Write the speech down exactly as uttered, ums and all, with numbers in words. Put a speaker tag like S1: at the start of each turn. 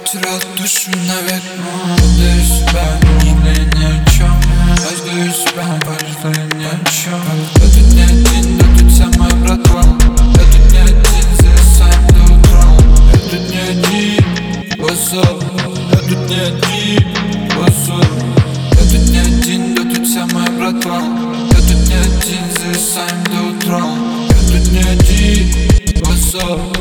S1: потерял душу навек. Отдаю себя, не жалею ни о чем. Отдаю себя, пожалею ни о чем. Я тут не один, я тут вся моя братва. Я тут не один, зависаем до утра. Я тут не один, what's up? Я тут не один, what's up? Я тут не один, я тут вся моя братва. Я тут не один, зависаем до утра. Я тут не один, what's up?